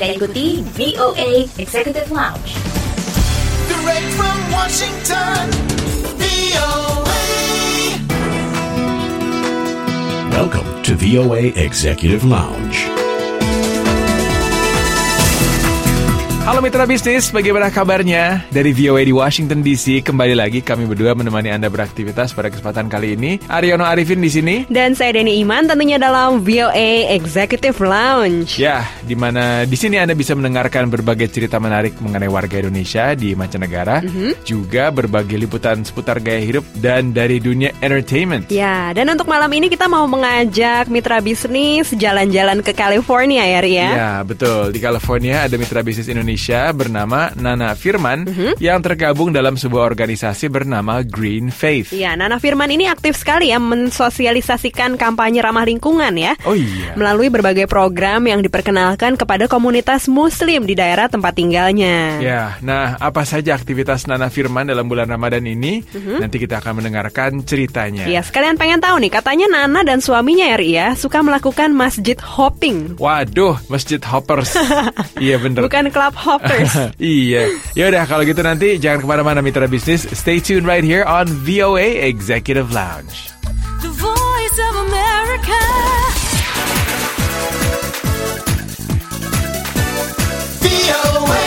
Anda ikuti VOA Executive Lounge. Direct from Washington, VOA. Welcome to VOA Executive Lounge. Halo mitra bisnis, bagaimana kabarnya? Dari VOA di Washington DC, kembali lagi kami berdua menemani Anda beraktivitas pada kesempatan kali ini. Aryono Arifin di sini. Dan saya Denny Iman, tentunya dalam VOA Executive Lounge. Ya, di mana di sini Anda bisa mendengarkan berbagai cerita menarik mengenai warga Indonesia di mancanegara, juga berbagai liputan seputar gaya hidup dan dari dunia entertainment. Ya, dan untuk malam ini kita mau mengajak mitra bisnis jalan-jalan ke California ya, Ria? Ya, betul. Di California ada mitra bisnis Indonesia bernama Nana Firman yang tergabung dalam sebuah organisasi bernama Green Faith. Ya, Nana Firman ini aktif sekali ya mensosialisasikan kampanye ramah lingkungan ya. Oh iya. Melalui berbagai program yang diperkenalkan kepada komunitas muslim di daerah tempat tinggalnya. Ya, nah apa saja aktivitas Nana Firman dalam bulan Ramadan ini? Nanti kita akan mendengarkan ceritanya. Ya, sekalian pengen tahu nih, katanya Nana dan suaminya ya, Ria, suka melakukan masjid hopping. Waduh, masjid hoppers. Iya bener. Bukan club hoppers. Iya. Yaudah kalau gitu nanti jangan kemana-mana mitra bisnis. Stay tuned right here on VOA Executive Lounge. The Voice of America. VOA.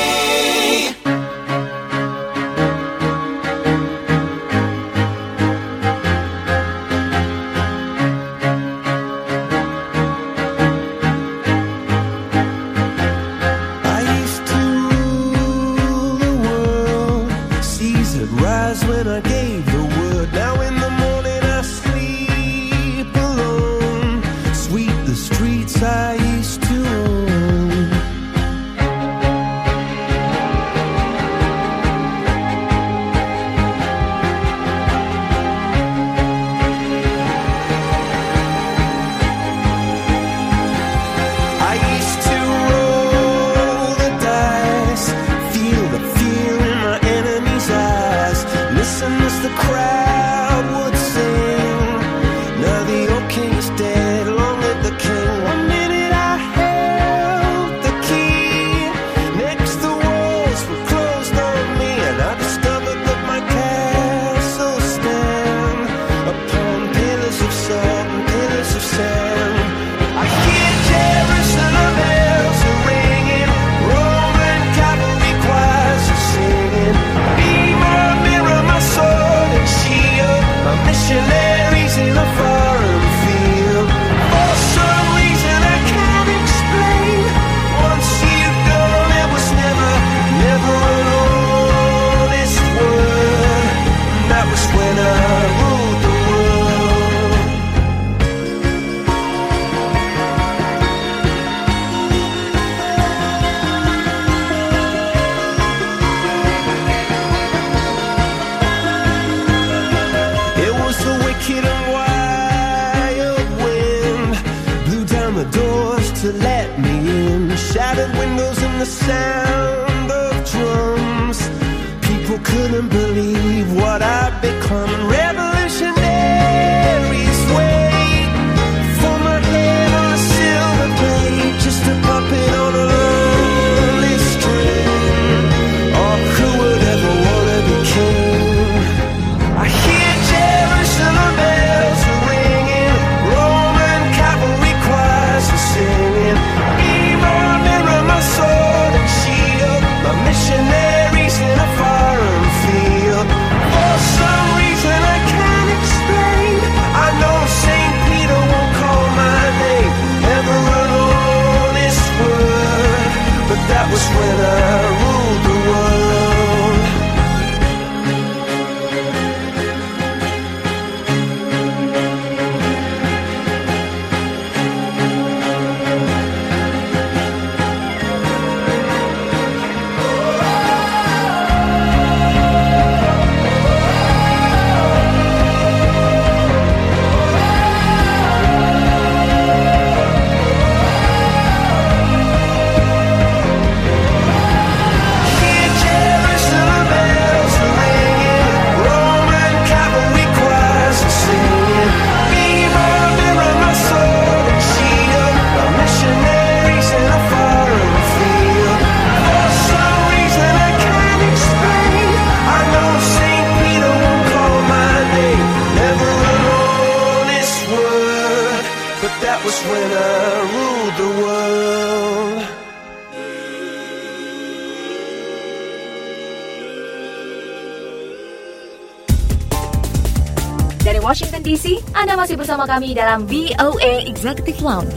I used to rule the world. Seas would rise when I gave the word. Now in the morning I sleep alone. Sweep the streets I used to own. I used to roll the dice, feel the fear in my enemy's eyes. Listen as the crowd would sing. Now the old king is dead, long live the king. One minute I held the key, next the walls were closed on me, and I discovered that my castle stand upon pillars of salt and pillars of sand. I hear Jerusalem bells are ringing, Roman cavalry choirs are singing. Be my mirror, my sword and shield, my missionaries in a foreign field. For some reason I can't explain, once you've gone it was never, never an honest word. That was when I ruled the world. It was the wicked and wild wind, blew down the doors to let me in, shattered windows and the sound of drums. People couldn't believe what I'd become. Revolutionaries wait for my head on a silver plate, just a puppet on a lonely string. Oh, who would ever wanna be king? I hear Jerusalem bells are ringing, Roman cavalry choirs are singing. Be my mirror, my sword and shield, my missionaries in a foreign field. For some reason I dari Washington DC, Anda masih bersama kami dalam VOA Executive Lounge.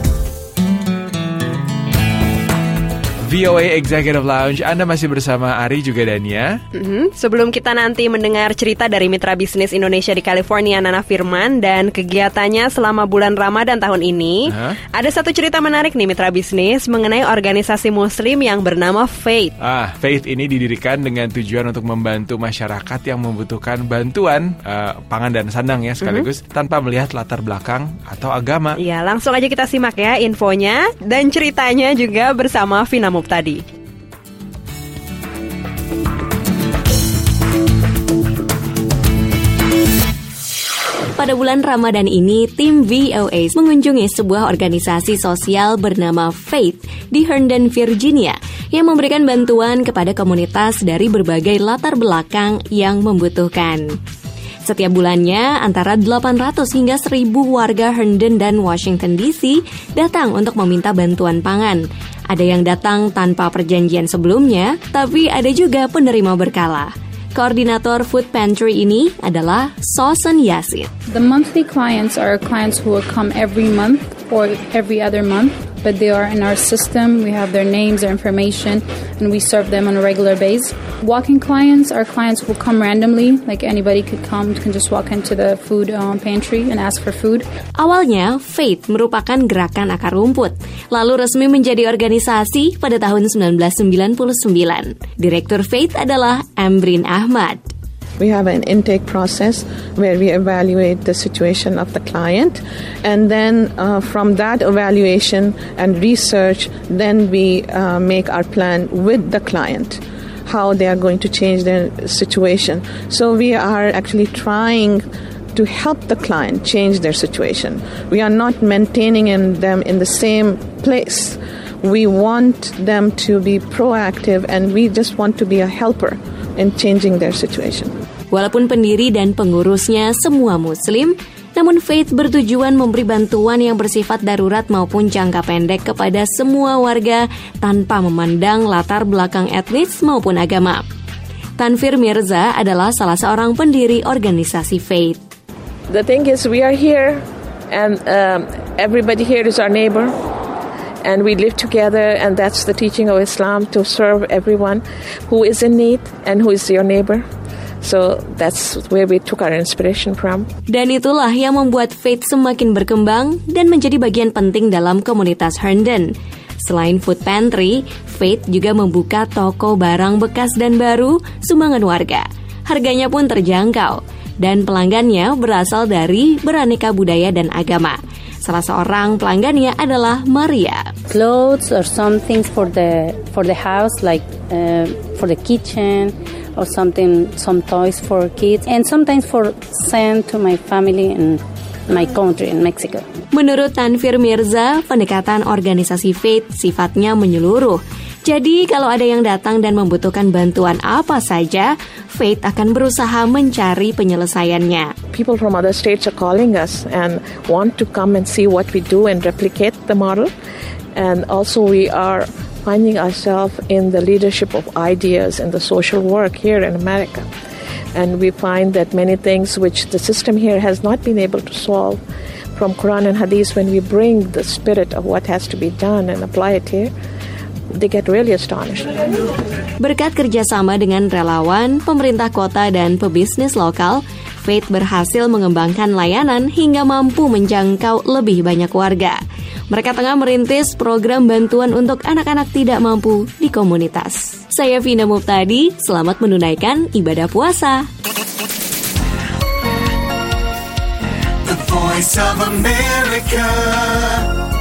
VOA Executive Lounge, Anda masih bersama Ari juga Dania. Sebelum kita nanti mendengar cerita dari mitra bisnis Indonesia di California, Nana Firman, dan kegiatannya selama bulan Ramadan tahun ini, ada satu cerita menarik nih mitra bisnis mengenai organisasi muslim yang bernama Faith. Faith ini didirikan dengan tujuan untuk membantu masyarakat yang membutuhkan bantuan pangan dan sandang ya sekaligus tanpa melihat latar belakang atau agama. Ya, langsung aja kita simak ya infonya dan ceritanya juga bersama Vina Muptadi. Pada bulan Ramadan ini, tim VOA mengunjungi sebuah organisasi sosial bernama Faith di Herndon, Virginia, yang memberikan bantuan kepada komunitas dari berbagai latar belakang yang membutuhkan. Setiap bulannya, antara 800 hingga 1.000 warga Herndon dan Washington DC datang untuk meminta bantuan pangan. Ada yang datang tanpa perjanjian sebelumnya, tapi ada juga penerima berkala. Koordinator Food Pantry ini adalah Sosan Yasin. The monthly clients are clients who will come every month or every other month, but they are in our system. We have their names, their information, and we serve them on a regular basis. Walk-in clients are clients who come randomly, like anybody could come, can just walk into the food pantry and ask for food. Awalnya, Faith merupakan gerakan akar rumput, lalu resmi menjadi organisasi pada tahun 1999. Direktur Faith adalah Ambreen Ahmad. We have an intake process where we evaluate the situation of the client, and then from that evaluation and research, then we make our plan with the client, how they are going to change their situation. So we are actually trying to help the client change their situation. We are not maintaining them in the same place. We want them to be proactive, and we just want to be a helper in changing their situation. Walaupun pendiri dan pengurusnya semua Muslim, namun Faith bertujuan memberi bantuan yang bersifat darurat maupun jangka pendek kepada semua warga tanpa memandang latar belakang etnis maupun agama. Tanfir Mirza adalah salah seorang pendiri organisasi Faith. The thing is, we are here, and everybody here is our neighbor. And we live together, and that's the teaching of Islam, to serve everyone who is in need and who is your neighbor. So that's where we took our inspiration from. Dan itulah yang membuat Faith semakin berkembang dan menjadi bagian penting dalam komunitas Herndon. Selain food pantry, Faith juga membuka toko barang bekas dan baru sumbangan warga. Harganya pun terjangkau dan pelanggannya berasal dari beraneka budaya dan agama. Salah seorang pelanggannya adalah Maria. Clothes or some things for the house, like for the kitchen, or something, some toys for kids, and sometimes for send to my family in my country in Mexico. Menurut Tanfir Mirza, pendekatan organisasi Faith sifatnya menyeluruh. Jadi kalau ada yang datang dan membutuhkan bantuan apa saja, Faith akan berusaha mencari penyelesaiannya. People from other states are calling us and want to come and see what we do and replicate the model. And also we are finding ourselves in the leadership of ideas and the social work here in America. And we find that many things which the system here has not been able to solve from Quran and Hadith, when we bring the spirit of what has to be done and apply it here, they get really astonished. Berkat kerjasama dengan relawan, pemerintah kota dan pebisnis lokal, Faith berhasil mengembangkan layanan hingga mampu menjangkau lebih banyak warga. Mereka tengah merintis program bantuan untuk anak-anak tidak mampu di komunitas. Saya Vina Muptadi, selamat menunaikan ibadah puasa. The Voice of America.